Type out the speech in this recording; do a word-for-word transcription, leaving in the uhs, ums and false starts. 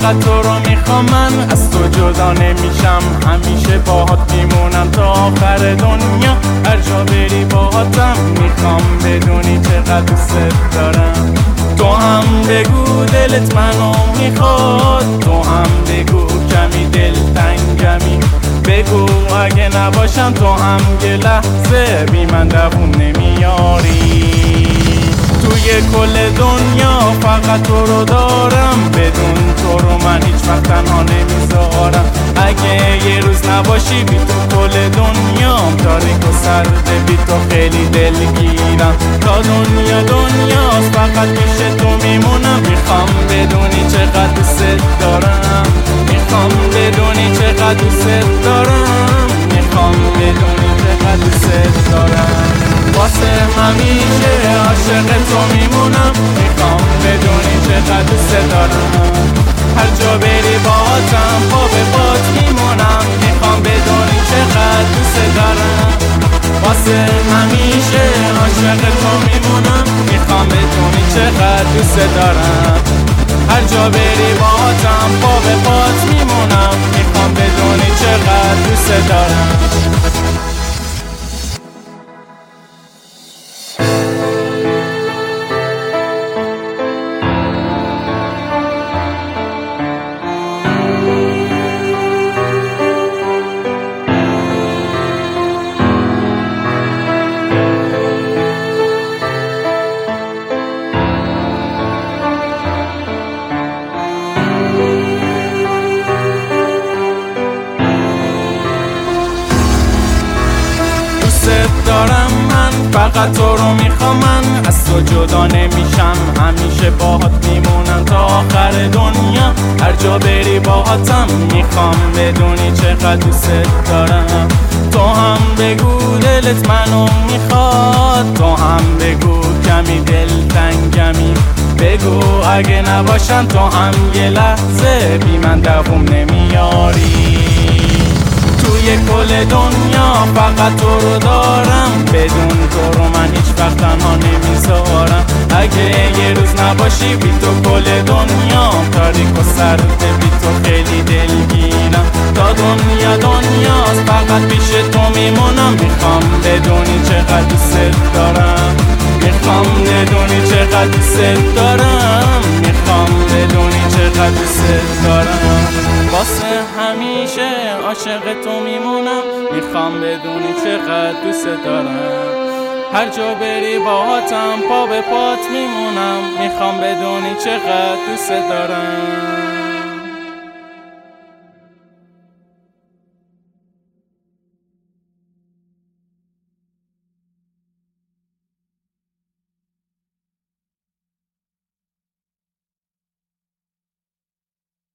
فقط تو رو میخوام، من از تو جدا نمیشم، همیشه باهات میمونم تا آخر دنیا. هر جا بری باهاتم، میخوام بدونی چقدر دوست دارم. تو هم بگو دلت منو میخواد، تو هم بگو کمی دلتنگمی، بگو اگه نباشم تو هم یه لحظه بی من دووم نمیاری. توی کل دنیا فقط تو رو دارم، بدون تو رو من هیچ وقت تنها نمیذارم. اگه یه روز نباشی بی تو کل دنیام تاریک و سرده، بی تو خیلی دلگیرم. تا دنیا دنیاست فقط پیش تو میمونم، میخوام بدونی چقدر دوست دارم، میخوام بدونی چقدر دوست دارم، میخوام بدونی چقدر دوست دارم. واسه همیشه عاشق تو میمونم، میخوام بدونی چقدر دوست دارم. هر جا بری باهاتم پا به پات میمونم، میخوام بدونی چقدر دوست دارم. واسه همیشه عاشق تو میمونم، میخوام بدونی چقدر دوست دارم. هر جا بری باهاتم پا به پات میمونم، میخوام بدونی چقدر دوست دارم. دارم من فقط تو رو میخوام، من از تو جدا نمیشم، همیشه باهات میمونم تا آخر دنیا. هر جا بری باهاتم، میخوام بدونی چقدر دوست دارم. تو هم بگو دلت منو میخواد، تو هم بگو کمی دلتنگمی، بگو اگه نباشم تو هم یه لحظه بی من دووم نمیاری. توی کل دنیا فقط تو رو دارم، بدون تو رو من هیچ وقت تنها نمیذارم. اگه یه روز نباشی بی تو کل دنیا تاریک و سرده، بی تو خیلی دلگیرم. تا دنیا دنیاست فقط پیش تو میمونم، میخوام بدونی چقدر دوست دارم، میخوام بدونی چقدر دوست دارم، میخوام بدونی چقدر دوست دارم. واسه همیشه عاشق تو میمونم، میخوام بدونی چقدر دوست دارم. هر جا بری باهاتم پا به پات میمونم، میخوام بدونی چقدر دوست دارم.